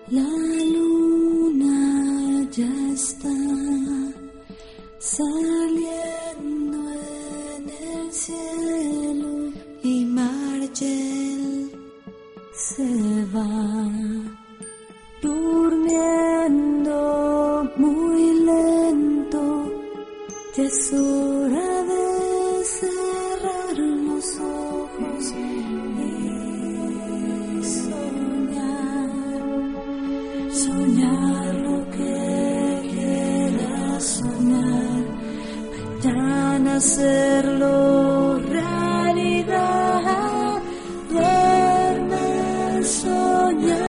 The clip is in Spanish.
La luna ya está saliendo en el cielo y Margel se va durmiendo muy lento. Ya es hora de cerrar los ojos y soñar lo que quieras soñar, mañana hacerlo.